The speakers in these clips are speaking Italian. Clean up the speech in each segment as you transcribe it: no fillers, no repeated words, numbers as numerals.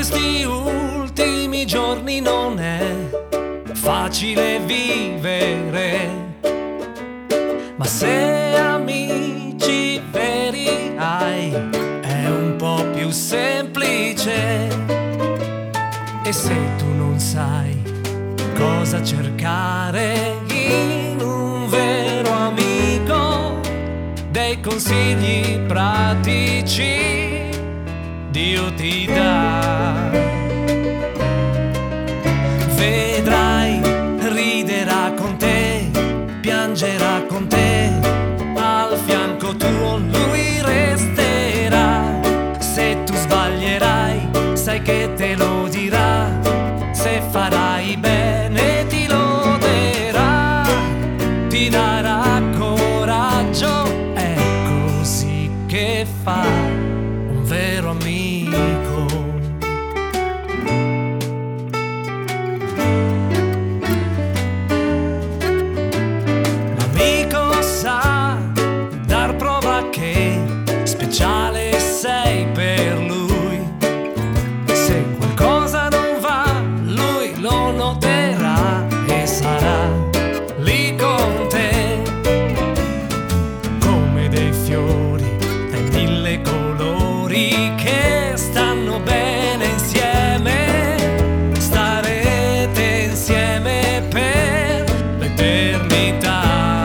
questi ultimi giorni non è facile vivere, ma se amici veri hai è un po' più semplice. E se tu non sai cosa cercare in un vero amico, dei consigli pratici Dio ti dà. Vedrai, riderà con te, piangerà con te, al fianco tuo lui resterà. Se tu sbaglierai, sai che te lo dirà, se farai bene ti loderà, ti darà coraggio, è così che fa un vero amico. L'amico sa dar prova che speciale sei per lui. Se qualcosa non va, lui lo noterà e sarà lì con te, come dei fiori dai mille colori che stanno bene insieme. Starete insieme per l'eternità.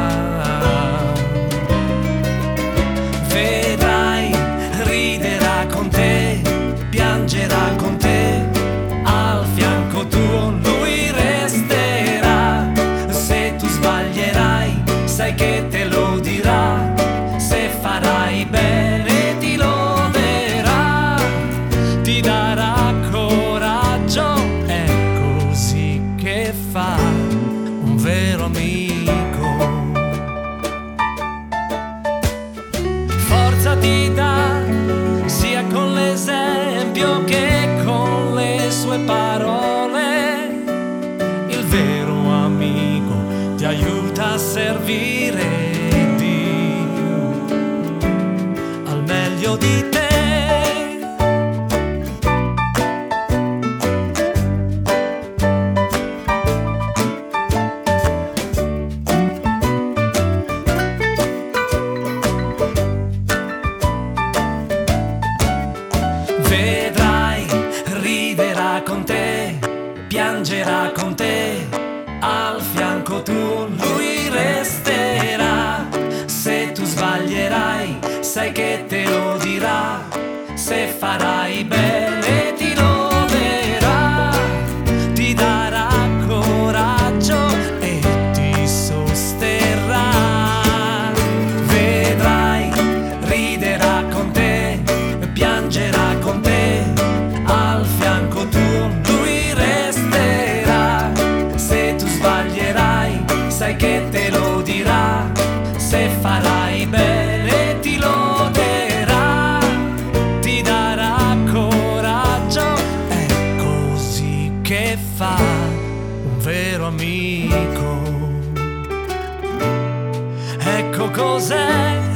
Vedrai, riderà con te, piangerà con te, al fianco tuo lui resterà. Se tu sbaglierai, sai che te lo dirà, se farai bene ti loderà, ti darà coraggio, è così che fa un vero amico. Forza ti dà sia con l'esempio che con le sue parole. Il vero amico ti aiuta a servire Dio al meglio di te. Vedrai, riderà con te, piangerà con te, al fianco tuo lui resterà. Se tu sbaglierai, sai che te lo dirà, se farai bene ti loderà, ti darà coraggio e ti sosterrà. Vedrai, riderà con te, piangerà con te, al fianco tuo lui resterà. Se tu sbaglierai, sai che te lo dirà, se farai bene ti loderà, ti darà coraggio, è così che fa un vero amico. Ecco cos'è